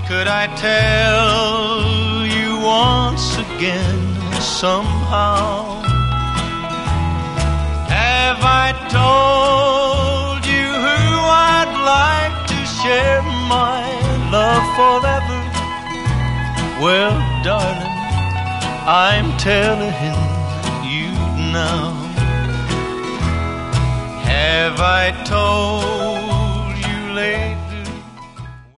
Could I tell you once again somehow? Have I told you who I'd like to share my love forever? Well, darling, I'm telling you now. Have I told